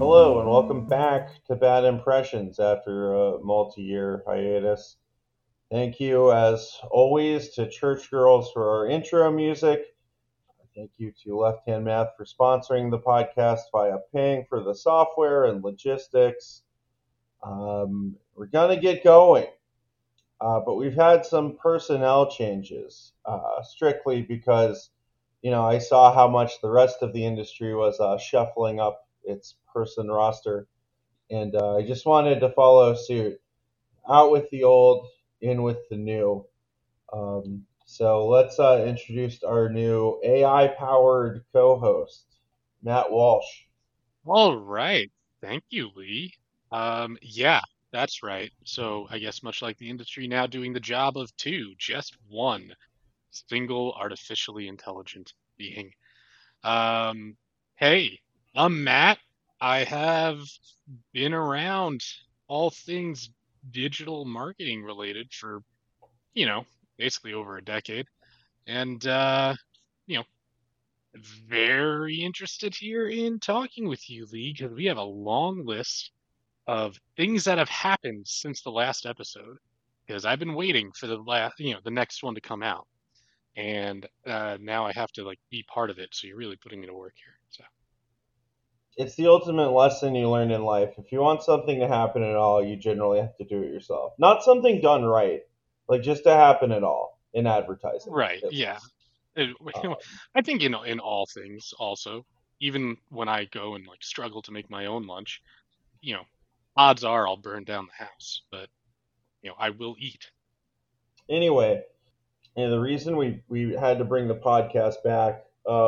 Hello and welcome back to Bad Impressions after a multi-year hiatus. Thank you, as always, to Church Girls for our intro music. Thank you to Left Hand Math for sponsoring the podcast via paying for the software and logistics. We're going to get going, but we've had some personnel changes, strictly because, I saw how much the rest of the industry was shuffling up its person roster, and I just wanted to follow suit. Out with the old, in with the new. So let's introduce our new AI-powered co-host, Matt Walsh. All right. Thank you, Lee. Yeah, that's right. So I guess much like the industry now doing the job of two, just one single artificially intelligent being. Um, hey, I'm Matt. I have been around all things digital marketing related for, you know, basically over a decade. And you know, very interested here in talking with you, Lee, because we have a long list of things that have happened since the last episode. Because I've been waiting for the next one to come out, and now I have to like be part of it. So you're really putting me to work here. So It's the ultimate lesson you learn in life. If you want something to happen at all, you generally have to do it yourself. Not something done right, like just to happen at all in advertising, right, at yeah. least. It- Um, I think in all things also, even when I go and like struggle to make my own lunch, you know, odds are I'll burn down the house, but I will eat. anyway, the reason we had to bring the podcast back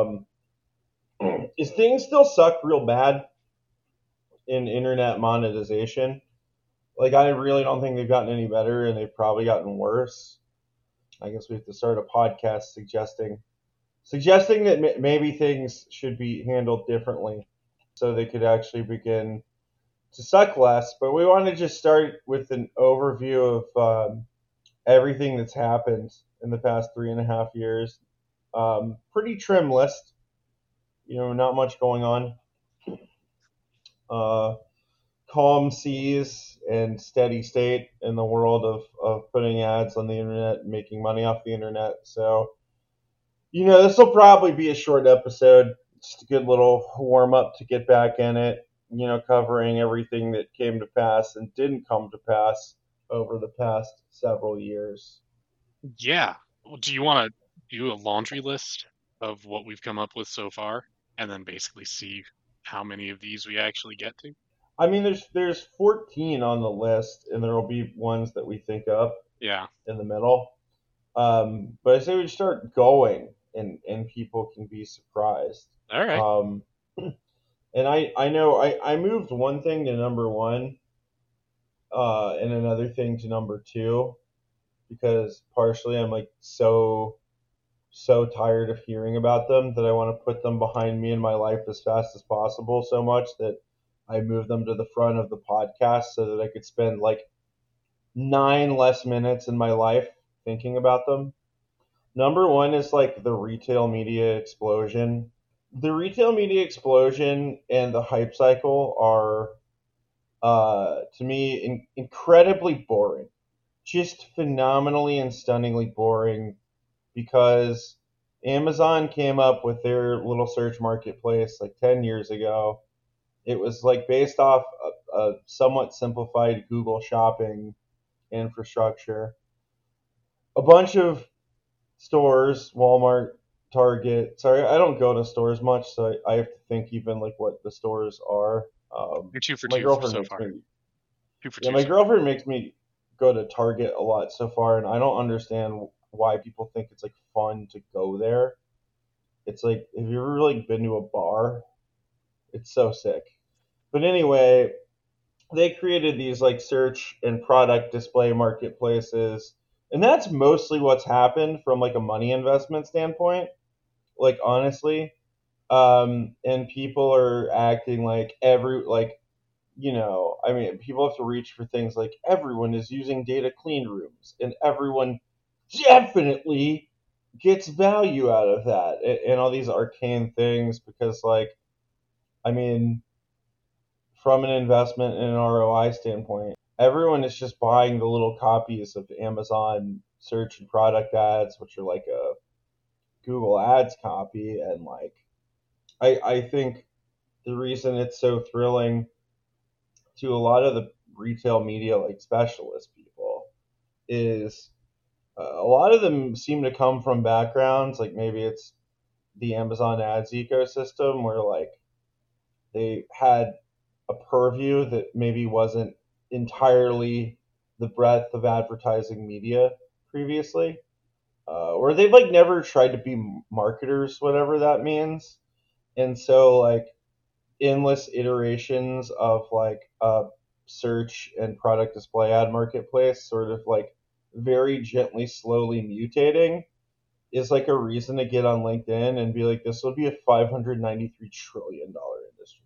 is things still suck real bad in internet monetization. Like, I really don't think they've gotten any better, and they've probably gotten worse. I guess we have to start a podcast suggesting that maybe things should be handled differently, so they could actually begin to suck less. But we want to just start with an overview of everything that's happened in the past 3.5 years. Pretty trim list, not much going on. Uh, Calm seas and steady state in the world of putting ads on the internet and making money off the internet. So, this will probably be a short episode. Just a good little warm up to get back in it, covering everything that came to pass and didn't come to pass over the past several years. Yeah. Well, do you want to do a laundry list of what we've come up with so far, and then basically see how many of these we actually get to? I mean, there's 14 on the list, and there will be ones that we think of Yeah. in the middle. But I say we start going, and people can be surprised. All right. Um, and I know I moved one thing to number one, and another thing to number two, because partially I'm like so tired of hearing about them that I want to put them behind me in my life as fast as possible. So much that I moved them to the front of the podcast so that I could spend like 9 less minutes in my life thinking about them. Number one is like the retail media explosion. The retail media explosion and the hype cycle are, to me, incredibly boring. Just phenomenally and stunningly boring because Amazon came up with their little search marketplace like 10 years ago. It was like based off a somewhat simplified Google shopping infrastructure. A bunch of stores, Walmart, Target. Sorry, I don't go to stores much, so I have to think even like what the stores are. You're two for My two girlfriend so makes far. me, Two for yeah, two my so far. girlfriend makes me go to Target a lot so far, and I don't understand why people think it's like fun to go there. It's like, have you ever like been to a bar? It's so sick. But anyway, they created these like search and product display marketplaces, and that's mostly what's happened from like a money investment standpoint. Like, honestly, and people are acting like I mean, people have to reach for things like everyone is using data clean rooms, and everyone definitely gets value out of that, and all these arcane things because, like, I mean, from an investment and an ROI standpoint. Everyone is just buying the little copies of Amazon search and product ads, which are like a Google Ads copy, and like I think the reason it's so thrilling to a lot of the retail media like specialist people is a lot of them seem to come from backgrounds like maybe it's the Amazon ads ecosystem where like they had a purview that maybe wasn't entirely the breadth of advertising media previously, or they've like never tried to be marketers, whatever that means. And so like endless iterations of like a search and product display ad marketplace, sort of like very gently, slowly mutating, is like a reason to get on LinkedIn and be like, this will be a $593 trillion industry.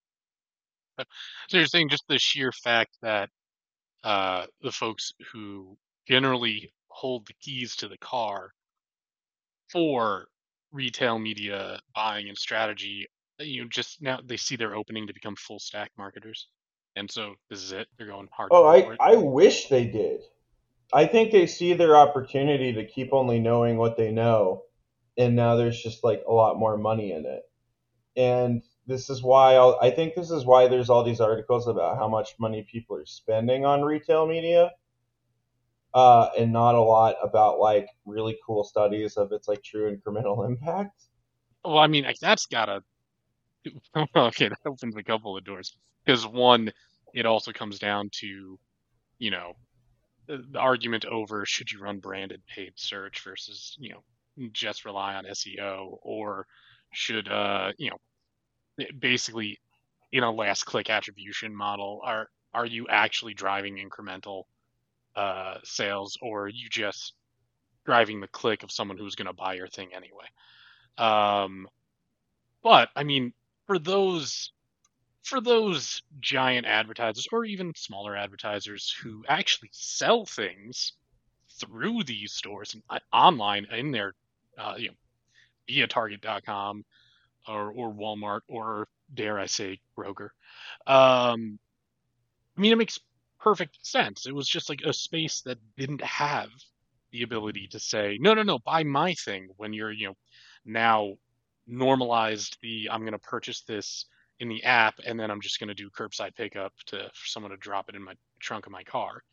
So you're saying just the sheer fact that the folks who generally hold the keys to the car for retail media buying and strategy, just now they see their opening to become full stack marketers. And so this is it. They're going Oh, hardcore I, for it. I wish they did. I think they see their opportunity to keep only knowing what they know, and now there's just like a lot more money in it. And this is why I think this is why there's all these articles about how much money people are spending on retail media, and not a lot about like really cool studies of its like true incremental impact. Well, I mean, like, that's gotta okay, that opens a couple of doors. Because one, it also comes down to, you know, the argument over should you run branded paid search versus, just rely on SEO, or should basically in a last click attribution model, are you actually driving incremental sales, or are you just driving the click of someone who's going to buy your thing anyway? Um, but I mean, for those for those giant advertisers or even smaller advertisers who actually sell things through these stores and online in their, via Target.com or Walmart or dare I say Kroger. Um, I mean, it makes perfect sense. It was just like a space that didn't have the ability to say, no, no, no, buy my thing when you're, now normalized the I'm going to purchase this in the app and then I'm just going to do curbside pickup for someone to drop it in my trunk of my car.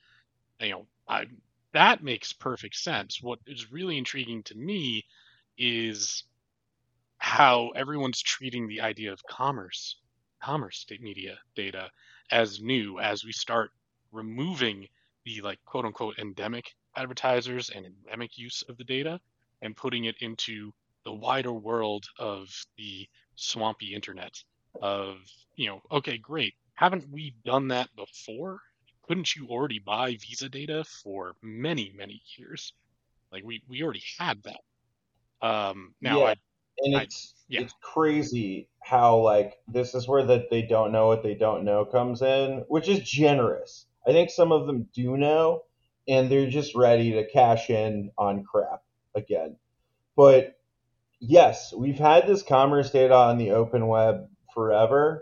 That makes perfect sense. What is really intriguing to me is how everyone's treating the idea of media data as new as we start removing the like quote unquote endemic advertisers and endemic use of the data and putting it into the wider world of the swampy internet of, okay, great. Haven't we done that before? Couldn't you already buy Visa data for many, many years? Like we already had that. Now Yeah, and I, it's yeah. it's crazy how like this is where that they don't know what they don't know comes in, which is generous. I think some of them do know, and they're just ready to cash in on crap again. But yes, we've had this commerce data on the open web forever,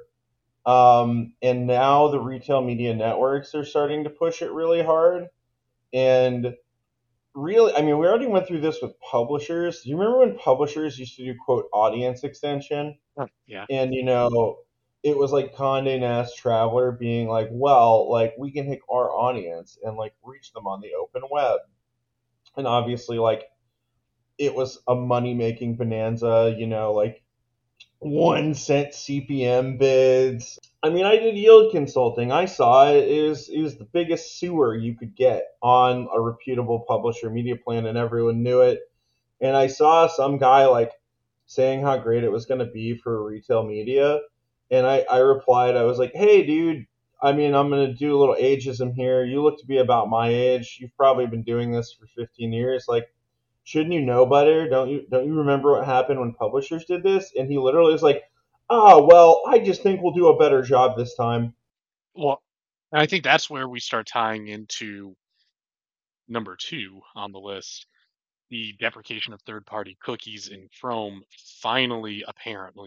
and now the retail media networks are starting to push it really hard. And really, I mean, we already went through this with publishers. Do you remember when publishers used to do quote audience extension? Yeah. And it was like Condé Nast Traveler being like, well, like we can hit our audience and like reach them on the open web. And obviously, like it was a money making bonanza, like 1 cent CPM bids. I mean, I did yield consulting. I saw it. It was the biggest sewer you could get on a reputable publisher media plan, and everyone knew it. And I saw some guy like saying how great it was going to be for retail media, and I replied, I was like, "Hey, dude. I mean, I'm going to do a little ageism here. You look to be about my age. You've probably been doing this for 15 years. Like, shouldn't you know better? Don't you remember what happened when publishers did this?" And he literally was like, "Ah, well, I just think we'll do a better job this time." Well, and I think that's where we start tying into number two on the list, the deprecation of third-party cookies in Chrome finally, apparently.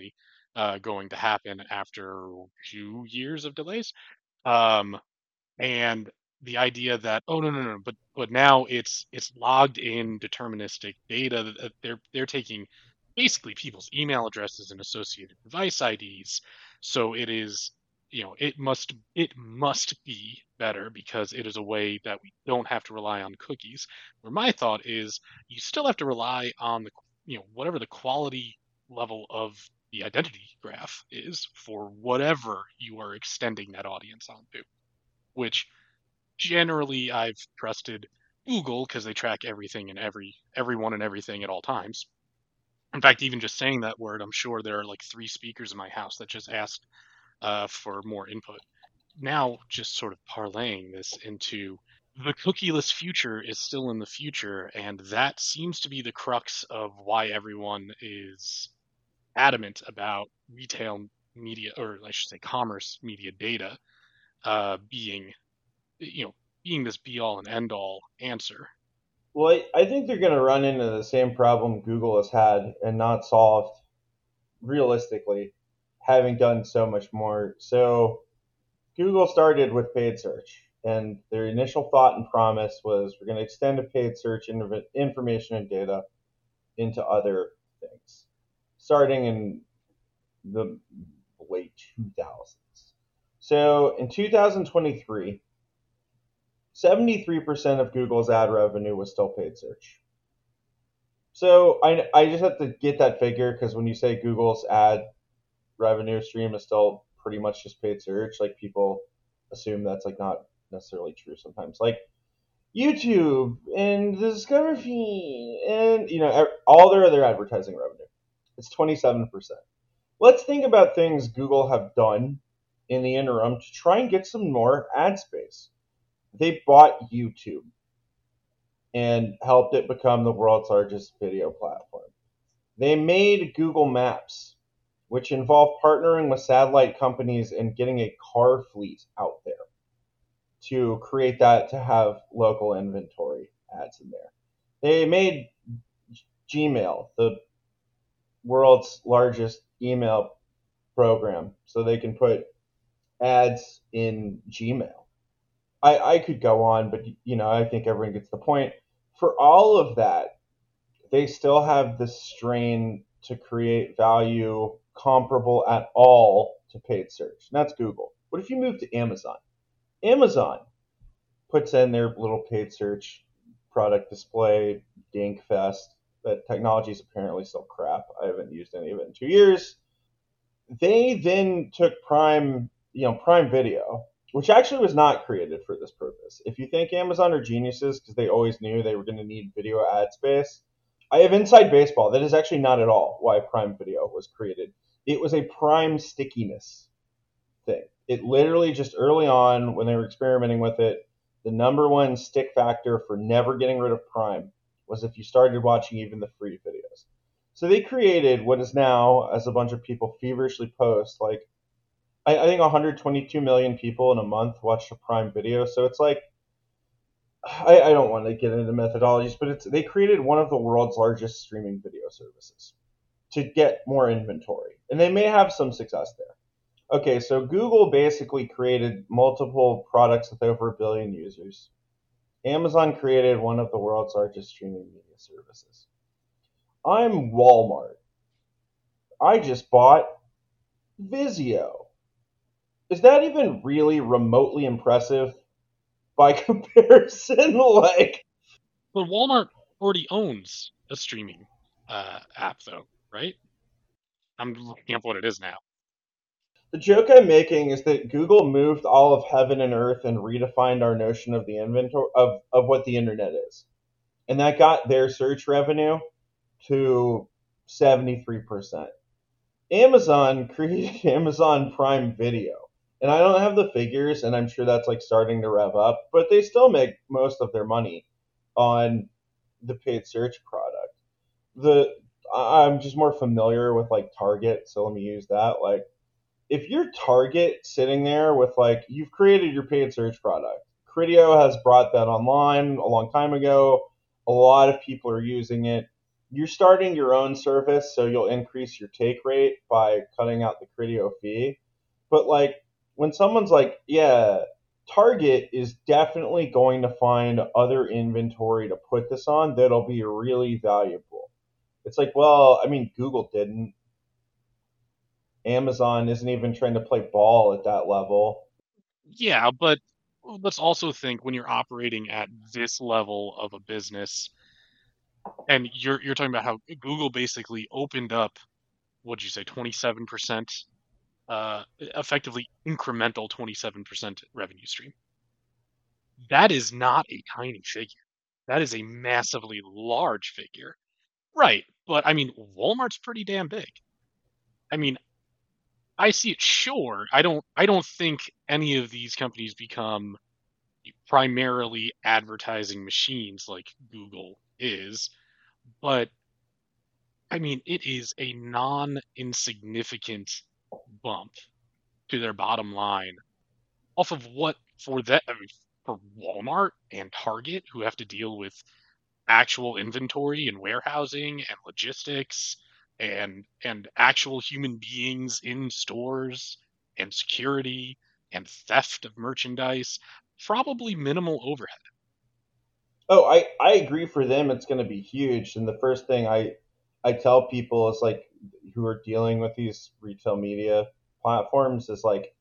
going to happen after 2 years of delays. Um, and the idea that, oh, no, no, no, but now it's logged in deterministic data that they're taking basically people's email addresses and associated device IDs. So it is, it must be better because it is a way that we don't have to rely on cookies. Where my thought is, you still have to rely on the, whatever the quality level of the identity graph is for whatever you are extending that audience onto, which generally I've trusted Google because they track everything and everyone and everything at all times. In fact, even just saying that word, I'm sure there are like 3 speakers in my house that just asked for more input. Now, just sort of parlaying this into the cookieless future is still in the future, and that seems to be the crux of why everyone is adamant about retail media, or I should say commerce media data, being you know, being this be all and end all answer. Well, I think they're going to run into the same problem Google has had and not solved realistically, having done so much more. So, Google started with paid search, and their initial thought and promise was we're going to extend a paid search information and data into other things, starting in the late 2000s. So, in 2023, 73% of Google's ad revenue was still paid search. So I just have to get that figure because when you say Google's ad revenue stream is still pretty much just paid search, like people assume that's like not necessarily true sometimes. Like YouTube and the Discover feed and all their other advertising revenue. It's 27%. Let's think about things Google have done in the interim to try and get some more ad space. They bought YouTube and helped it become the world's largest video platform. They made Google Maps, which involved partnering with satellite companies and getting a car fleet out there to create that to have local inventory ads in there. They made Gmail, the world's largest email program, so they can put ads in Gmail. I could go on, but I think everyone gets the point. For all of that, they still have this strain to create value comparable at all to paid search. And that's Google. What if you move to Amazon? Amazon puts in their little paid search product display dink fest. That technology is apparently still crap. I haven't used any of it in 2 years. They then took Prime Video, which actually was not created for this purpose. If you think Amazon are geniuses because they always knew they were going to need video ad space, I have inside baseball. That is actually not at all why Prime Video was created. It was a Prime stickiness thing. It literally just early on when they were experimenting with it, the number one stick factor for never getting rid of Prime was if you started watching even the free videos. So they created what is now, as a bunch of people feverishly post, like I think 122 million people in a month watched a Prime Video. So it's like I don't want to get into methodologies, but they created one of the world's largest streaming video services to get more inventory, and they may have some success there. Okay, so Google basically created multiple products with over a billion users. Amazon created one of the world's largest streaming media services. I'm Walmart. I just bought Vizio. Is that even really remotely impressive by comparison? Like, But Walmart already owns a streaming app, though, right? I'm looking up what it is now. the joke I'm making is that Google moved all of heaven and earth and redefined our notion of the inventory of what the internet is. And that got their search revenue to 73%. Amazon created Amazon Prime Video. And I don't have the figures, and I'm sure that's like starting to rev up, but they still make most of their money on the paid search product. The I'm just more familiar with like Target, so let me use that. Like if you're Target sitting there with like you've created your paid search product. Criteo has brought that online a long time ago. A lot of people are using it. you're starting your own service, so you'll increase your take rate by cutting out the Criteo fee. But like when someone's like, yeah, Target is definitely going to find other inventory to put this on that'll be really valuable. It's like, well, I mean, Google didn't. Amazon isn't even trying to play ball at that level. Yeah, but let's also think when you're operating at this level of a business, and you're talking about how Google basically opened up, what'd you say, 27%, effectively incremental 27% revenue stream. That is not a tiny figure. That is a massively large figure. Right, but I mean, Walmart's pretty damn big. I mean, I see it, sure. I don't think any of these companies become primarily advertising machines like Google is, but I mean, it is a non-insignificant bump to their bottom line off of what for that I mean, for Walmart and Target, who have to deal with actual inventory and warehousing and logistics and actual human beings in stores and security and theft of merchandise, probably minimal overhead. Oh, I agree for them it's going to be huge. And the first thing I tell people is like who are dealing with these retail media platforms is like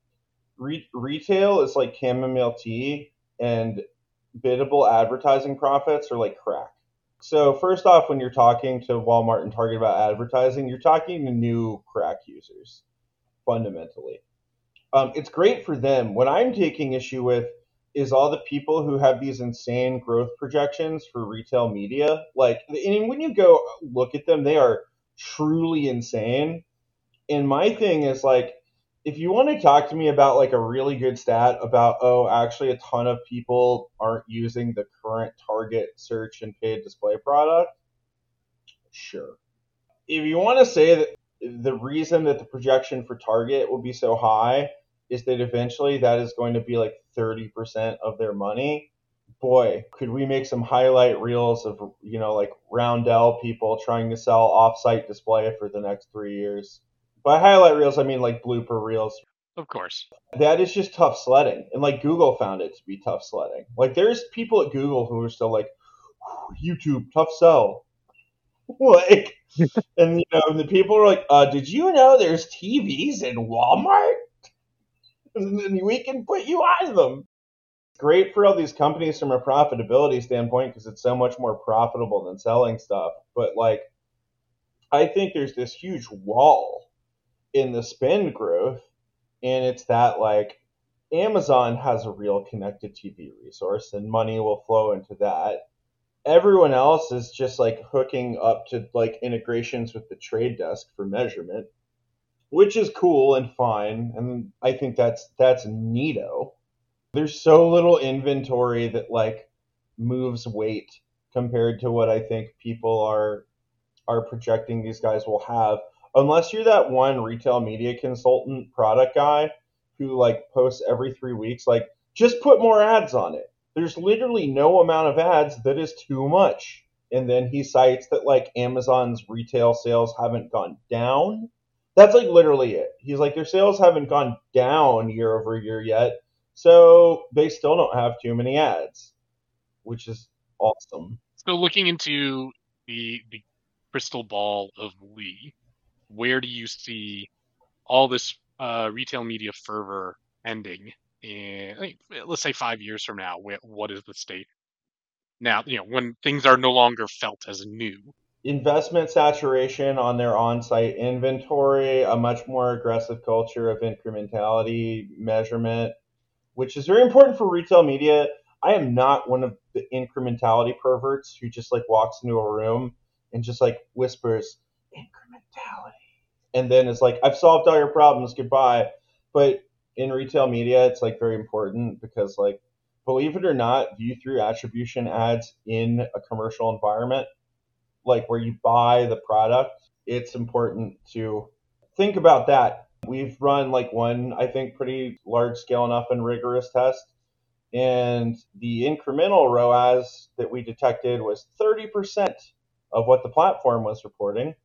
retail is like chamomile tea and biddable advertising profits are like crack. So first off, when you're talking to Walmart and Target about advertising, you're talking to new crack users fundamentally. It's great for them. What I'm taking issue with is all the people who have these insane growth projections for retail media. Like, and when you go look at them, they are truly insane. And my thing is like, if you want to talk to me about like a really good stat about, oh, actually a ton of people aren't using the current Target search and paid display product, sure. If you want to say that the reason that the projection for Target will be so high is that eventually that is going to be like 30% of their money, boy, could we make some highlight reels of, like Roundel people trying to sell off-site display for the next 3 years. By highlight reels, I mean like blooper reels. Of course. That is just tough sledding. And like Google found it to be tough sledding. Like there's people at Google who are still like, YouTube, tough sell. Like, and the people are like, "Did you know there's TVs in Walmart? And we can put you on them." Great for all these companies from a profitability standpoint because it's so much more profitable than selling stuff. But like, I think there's this huge wall in the spend growth, and it's that like Amazon has a real connected TV resource, and money will flow into that. Everyone else is just like hooking up to like integrations with the trade desk for measurement, which is cool and fine, and I think that's neato. There's so little inventory that like moves weight compared to what I think people are projecting these guys will have, unless you're that one retail media consultant product guy who like posts every 3 weeks. Like, just put more ads on it. There's literally no amount of ads that is too much. And then he cites that like Amazon's retail sales haven't gone down. That's like literally it. He's like, their sales haven't gone down year over year yet, so they still don't have too many ads, which is awesome. So looking into the crystal ball of Lee, where do you see all this retail media fervor ending in, like, let's say 5 years from now? What is the state now? When things are no longer felt as new. Investment saturation on their on-site inventory, a much more aggressive culture of incrementality measurement, which is very important for retail media. I am not one of the incrementality perverts who just like walks into a room and just like whispers incrementality and then it's like, I've solved all your problems, goodbye. But in retail media, it's like very important because like, believe it or not, view through attribution ads in a commercial environment, like where you buy the product, it's important to think about that. We've run like one, I think, pretty large scale enough and rigorous test. And the incremental ROAS that we detected was 30% of what the platform was reporting.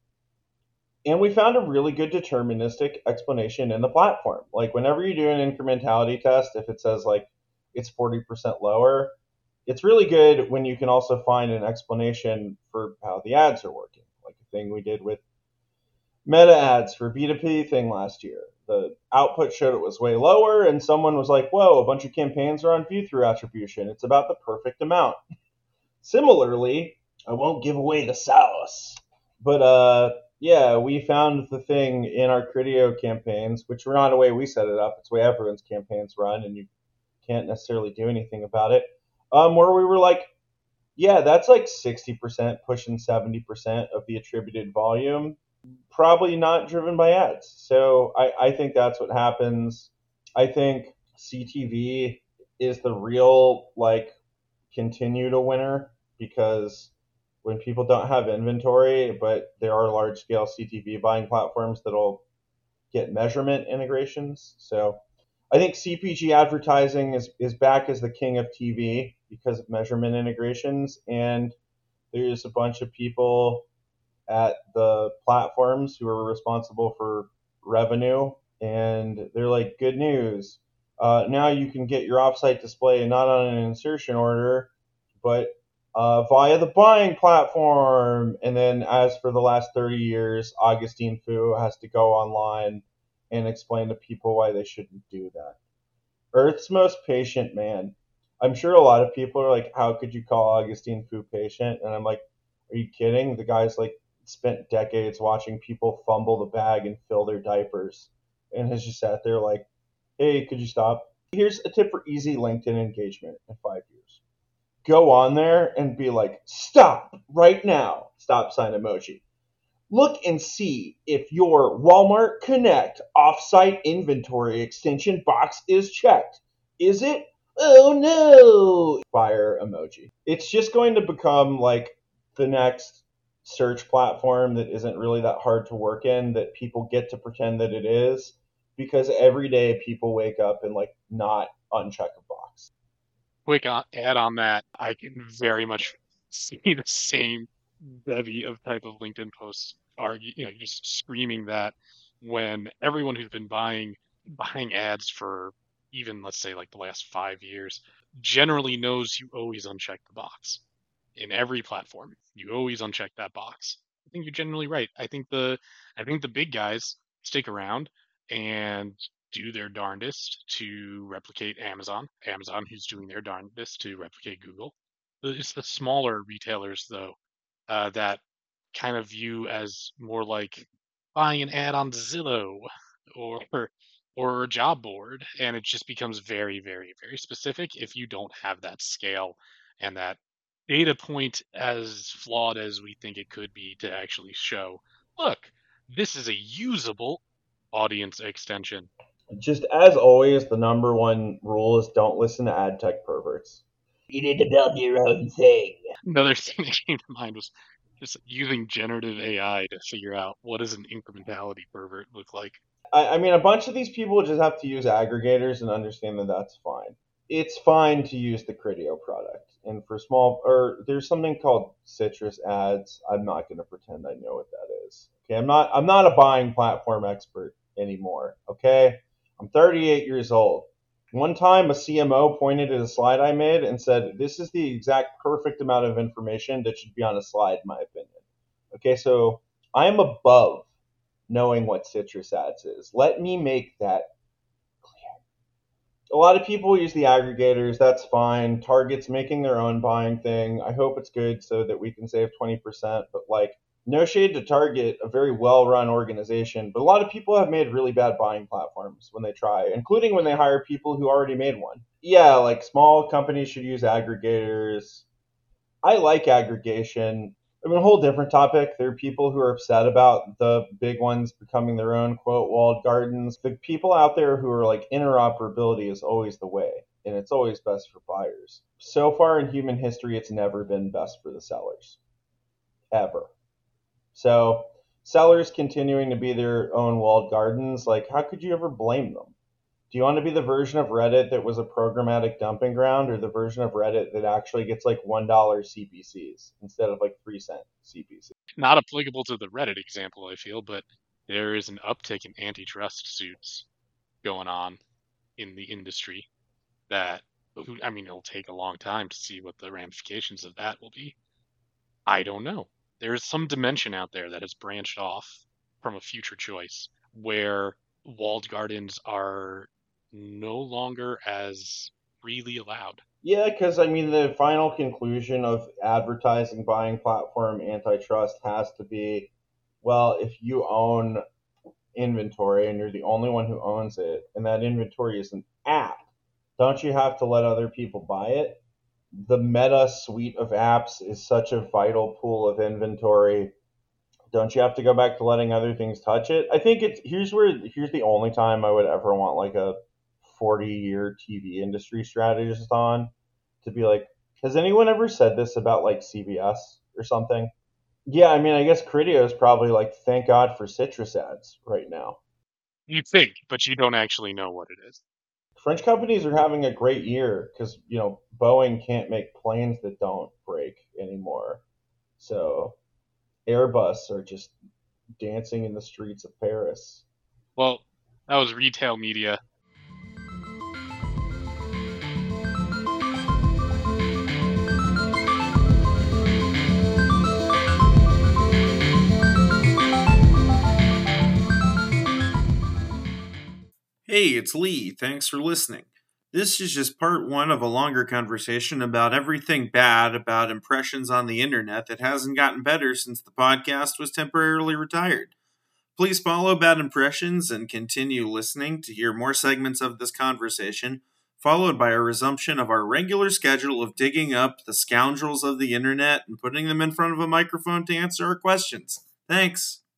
And we found a really good deterministic explanation in the platform. Like whenever you do an incrementality test, if it says like it's 40% lower, it's really good when you can also find an explanation for how the ads are working. Like a thing we did with Meta ads for B2P thing last year. The output showed it was way lower, and someone was like, whoa, a bunch of campaigns are on view through attribution. It's about the perfect amount. Similarly, I won't give away the sauce, but yeah, we found the thing in our Criteo campaigns, which were not the way we set it up. It's the way everyone's campaigns run, and you can't necessarily do anything about it. Where we were like, yeah, that's like 60% pushing 70% of the attributed volume, probably not driven by ads. So I think that's what happens. I think CTV is the real like continue to winner because when people don't have inventory, but there are large scale CTV buying platforms that'll get measurement integrations. So I think CPG advertising is back as the king of TV because of measurement integrations. And there's a bunch of people at the platforms who are responsible for revenue. And they're like, good news. Now you can get your offsite display not on an insertion order, but via the buying platform. And then, as for the last 30 years, Augustine Fu has to go online and explain to people why they shouldn't do that. Earth's most patient man. I'm sure a lot of people are like, how could you call Augustine Fu patient? And I'm like, are you kidding? The guy's like spent decades watching people fumble the bag and fill their diapers and has just sat there like, hey, could you stop? Here's a tip for easy LinkedIn engagement in 5 years. Go on there and be like, stop right now, stop sign emoji. Look and see if your Walmart Connect offsite inventory extension box is checked. Is it? Oh no! Fire emoji. It's just going to become like the next search platform that isn't really that hard to work in that people get to pretend that it is because every day people wake up and like not uncheck a box. Quick add on that, I can very much see the same bevy of type of LinkedIn posts argue, just screaming that when everyone who's been buying ads for even let's say like the last 5 years generally knows you always uncheck the box in every platform. You always uncheck that box. I think you're generally right. I think the big guys stick around and do their darndest to replicate Amazon. Amazon, who's doing their darndest to replicate Google. It's the smaller retailers though that kind of view as more like buying an ad on Zillow or or a job board, and it just becomes very, very, very specific if you don't have that scale and that data point as flawed as we think it could be to actually show, look, this is a usable audience extension. Just as always, the number one rule is don't listen to ad tech perverts. You need to build your own thing. Another thing that came to mind was just using generative AI to figure out what does an incrementality pervert look like. I mean, a bunch of these people just have to use aggregators and understand that that's fine. It's fine to use the Criteo product. And for small, or there's something called citrus ads. I'm not going to pretend I know what that is. Okay, I'm not a buying platform expert anymore. Okay, I'm 38 years old. One time, a CMO pointed at a slide I made and said, "This is the exact perfect amount of information that should be on a slide, in my opinion." Okay, so I am above knowing what citrus ads is. Let me make that clear. A lot of people use the aggregators. That's fine. Target's making their own buying thing. I hope it's good so that we can save 20%. But like, no shade to Target, a very well run organization. But a lot of people have made really bad buying platforms when they try, including when they hire people who already made one. Yeah, like small companies should use aggregators. I like aggregation. I mean, a whole different topic. There are people who are upset about the big ones becoming their own quote walled gardens. The people out there who are like interoperability is always the way, and it's always best for buyers. So far in human history, it's never been best for the sellers, ever. So sellers continuing to be their own walled gardens, like how could you ever blame them? Do you want to be the version of Reddit that was a programmatic dumping ground, or the version of Reddit that actually gets like $1 CPCs instead of like 3-cent CPCs? Not applicable to the Reddit example, I feel, but there is an uptick in antitrust suits going on in the industry that, I mean, it'll take a long time to see what the ramifications of that will be. I don't know. There's some dimension out there that has branched off from a future choice where walled gardens are no longer as freely allowed. Yeah, because I mean, the final conclusion of advertising buying platform antitrust has to be, well, if you own inventory and you're the only one who owns it, and that inventory is an app, don't you have to let other people buy it? The Meta suite of apps is such a vital pool of inventory. Don't you have to go back to letting other things touch it? I think here's the only time I would ever want like a 40-year TV industry strategist on to be like, has anyone ever said this about like CBS or something? Yeah, I mean, I guess Criteo is probably like, thank God for citrus ads right now. You think, but you don't actually know what it is. French companies are having a great year because, Boeing can't make planes that don't break anymore. So Airbus are just dancing in the streets of Paris. Well, that was retail media. Hey, it's Lee. Thanks for listening. This is just part one of a longer conversation about everything bad about impressions on the internet that hasn't gotten better since the podcast was temporarily retired. Please follow Bad Impressions and continue listening to hear more segments of this conversation, followed by a resumption of our regular schedule of digging up the scoundrels of the internet and putting them in front of a microphone to answer our questions. Thanks.